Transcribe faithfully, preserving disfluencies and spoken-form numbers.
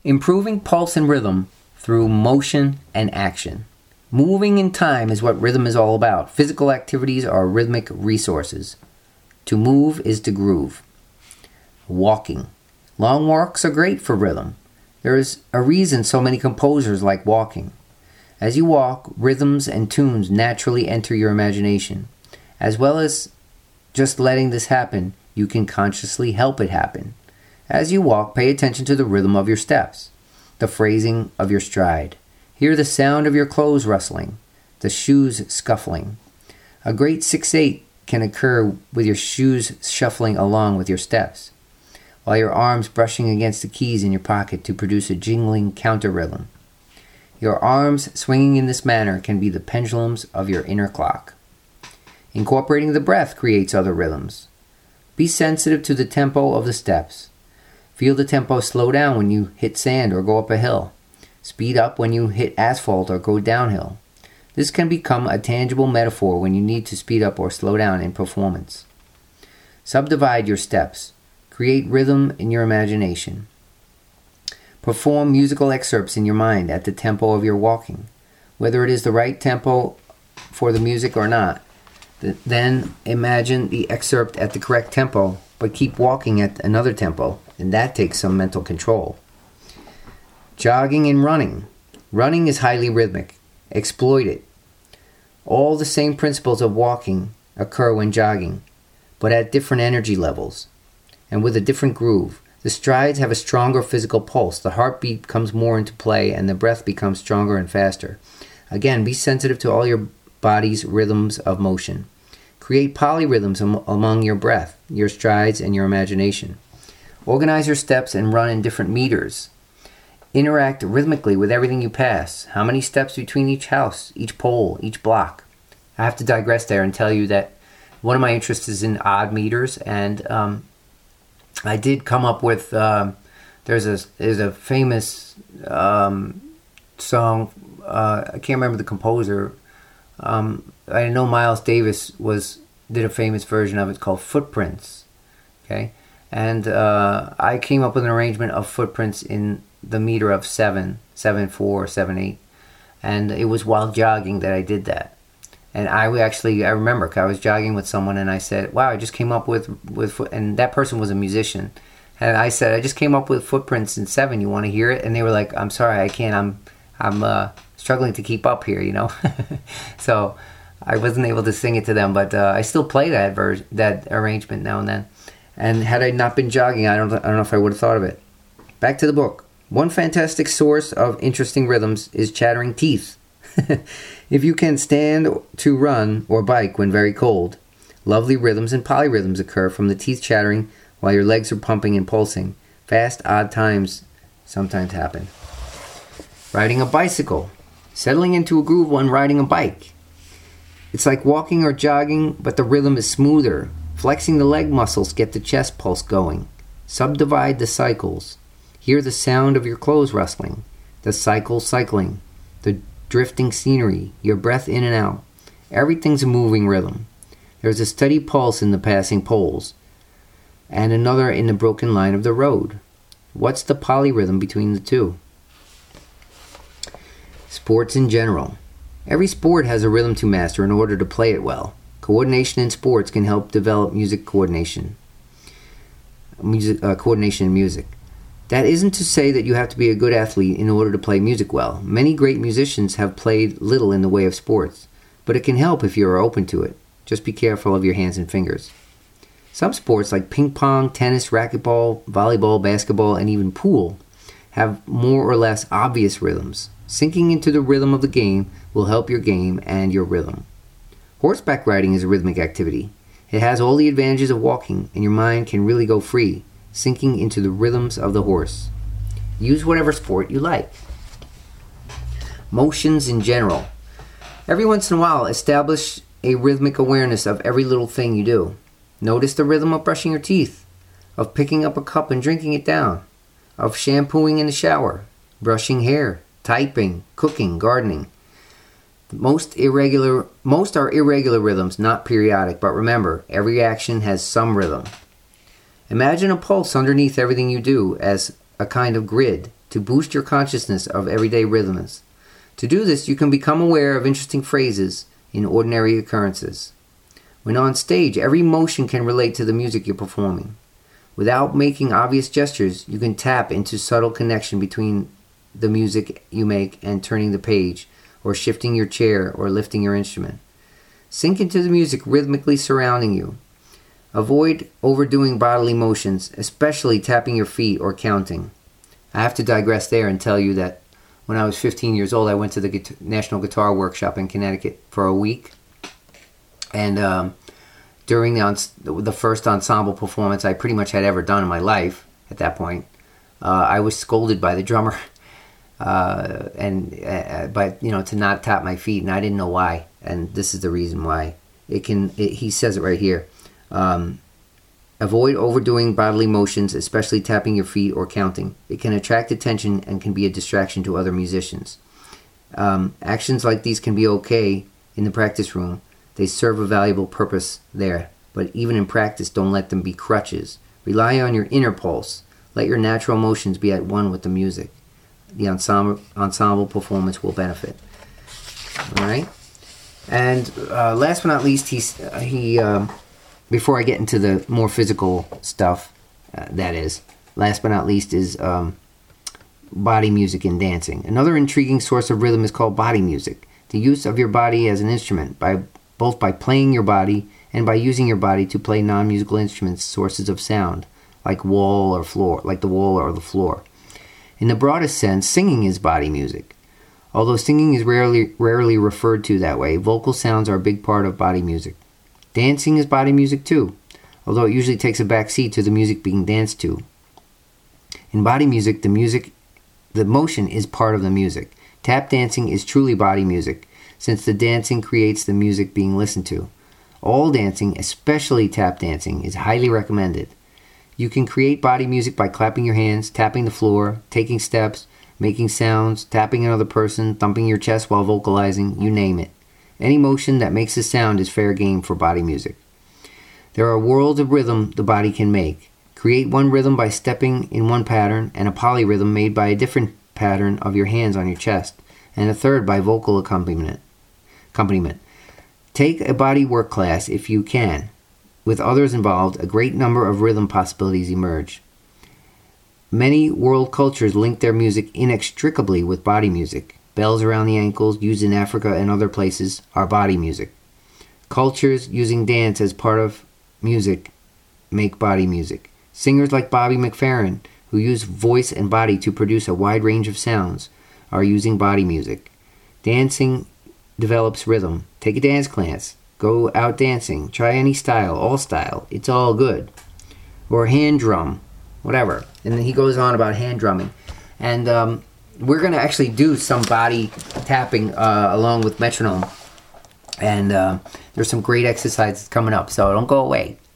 Improving pulse and rhythm through motion and action. Moving in time is what rhythm is all about. Physical activities are rhythmic resources. To move is to groove. Walking. Long walks are great for rhythm. There is a reason so many composers like walking. As you walk, rhythms and tunes naturally enter your imagination. As well as just letting this happen, you can consciously help it happen. As you walk, pay attention to the rhythm of your steps, the phrasing of your stride. Hear the sound of your clothes rustling, the shoes scuffling. A great six eight can occur with your shoes shuffling along with your steps, while your arms brushing against the keys in your pocket to produce a jingling counter rhythm. Your arms swinging in this manner can be the pendulums of your inner clock. Incorporating the breath creates other rhythms. Be sensitive to the tempo of the steps. Feel the tempo slow down when you hit sand or go up a hill. Speed up when you hit asphalt or go downhill. This can become a tangible metaphor when you need to speed up or slow down in performance. Subdivide your steps. Create rhythm in your imagination. Perform musical excerpts in your mind at the tempo of your walking. Whether it is the right tempo for the music or not, then imagine the excerpt at the correct tempo, but keep walking at another tempo, and that takes some mental control. Jogging and running. Running is highly rhythmic. Exploit it. All the same principles of walking occur when jogging, but at different energy levels and with a different groove. The strides have a stronger physical pulse. The heartbeat comes more into play, and the breath becomes stronger and faster. Again, be sensitive to all your body's rhythms of motion. Create polyrhythms am- among your breath, your strides, and your imagination. Organize your steps and run in different meters. Interact rhythmically with everything you pass. How many steps between each house, each pole, each block? I have to digress there and tell you that one of my interests is in odd meters, and um, I did come up with, uh, there's a there's a famous um, song, uh, I can't remember the composer. Um, I know Miles Davis was did a famous version of it called Footprints. Okay, and uh, I came up with an arrangement of footprints in the meter of seven, seven four, seven eight, and it was while jogging that I did that. And I actually, I remember, I was jogging with someone and I said, wow, I just came up with, with, and that person was a musician. And I said, I just came up with footprints in seven, you want to hear it? And they were like, I'm sorry, I can't, I'm, I'm uh, struggling to keep up here, you know? So I wasn't able to sing it to them, but uh, I still play that ver- that arrangement now and then. And had I not been jogging, I don't, I don't know if I would have thought of it. Back to the book. One fantastic source of interesting rhythms is chattering teeth. If you can stand to run or bike when very cold, lovely rhythms and polyrhythms occur from the teeth chattering while your legs are pumping and pulsing. Fast, odd times sometimes happen. Riding a bicycle. Settling into a groove when riding a bike. It's like walking or jogging, but the rhythm is smoother. Flexing the leg muscles get the chest pulse going. Subdivide the cycles. Hear the sound of your clothes rustling, the cycle cycling, the drifting scenery, your breath in and out. Everything's a moving rhythm. There's a steady pulse in the passing poles, and another in the broken line of the road. What's the polyrhythm between the two? Sports in general. Every sport has a rhythm to master in order to play it well. Coordination in sports can help develop music coordination. Music uh, coordination in music. That isn't to say that you have to be a good athlete in order to play music well. Many great musicians have played little in the way of sports, but it can help if you are open to it. Just be careful of your hands and fingers. Some sports like ping pong, tennis, racquetball, volleyball, basketball, and even pool have more or less obvious rhythms. Sinking into the rhythm of the game will help your game and your rhythm. Horseback riding is a rhythmic activity. It has all the advantages of walking, and your mind can really go free, sinking into the rhythms of the horse. Use whatever sport you like. Motions in general. Every once in a while, establish a rhythmic awareness of every little thing you do. Notice the rhythm of brushing your teeth, of picking up a cup and drinking it down, of shampooing in the shower, brushing hair, typing, cooking, gardening. Most irregular, most are irregular rhythms, not periodic, but remember, every action has some rhythm. Imagine a pulse underneath everything you do as a kind of grid. to boost your consciousness of everyday rhythms. To do this, you can become aware of interesting phrases in ordinary occurrences. When on stage, every motion can relate to the music you're performing. Without making obvious gestures, you can tap into subtle connection between the music you make and turning the page, or shifting your chair, or lifting your instrument. Sink into the music rhythmically surrounding you. Avoid overdoing bodily motions, especially tapping your feet or counting. I have to digress there and tell you that when I was fifteen years old, I went to the Guitar- National Guitar Workshop in Connecticut for a week. And um, during the, ons- the first ensemble performance I pretty much had ever done in my life at that point, uh, I was scolded by the drummer uh, and uh, by, you know, to not tap my feet, and I didn't know why. And this is the reason why. It can. It, he says it right here. Um, avoid overdoing bodily motions, especially tapping your feet or counting. It can attract attention and can be a distraction to other musicians. Um, actions like these can be okay in the practice room. They serve a valuable purpose there. But even in practice, don't let them be crutches. Rely on your inner pulse. Let your natural motions be at one with the music. The ensemble, ensemble performance will benefit. All right? And uh, last but not least, he's, uh, he... Um, Before I get into the more physical stuff, uh, that is, last but not least is um, body music and dancing. Another intriguing source of rhythm is called body music. The use of your body as an instrument, by both by playing your body and by using your body to play non-musical instruments, sources of sound, like wall or floor, like the wall or the floor. In the broadest sense, singing is body music. Although singing is rarely rarely referred to that way, vocal sounds are a big part of body music. Dancing is body music too, although it usually takes a back seat to the music being danced to. In body music, the music, the motion is part of the music. Tap dancing is truly body music, since the dancing creates the music being listened to. All dancing, especially tap dancing, is highly recommended. You can create body music by clapping your hands, tapping the floor, taking steps, making sounds, tapping another person, thumping your chest while vocalizing, you name it. Any motion that makes a sound is fair game for body music. There are worlds of rhythm the body can make. Create one rhythm by stepping in one pattern, and a polyrhythm made by a different pattern of your hands on your chest, and a third by vocal accompaniment. accompaniment. Take a body work class if you can. With others involved, a great number of rhythm possibilities emerge. Many world cultures link their music inextricably with body music. Bells around the ankles, used in Africa and other places, are body music. Cultures using dance as part of music make body music. Singers like Bobby McFerrin, who use voice and body to produce a wide range of sounds, are using body music. Dancing develops rhythm. Take a dance class. Go out dancing. Try any style, all style. It's all good. Or hand drum, whatever. And then he goes on about hand drumming. And, um... we're going to actually do some body tapping uh, along with metronome. And uh, there's some great exercises coming up, so don't go away.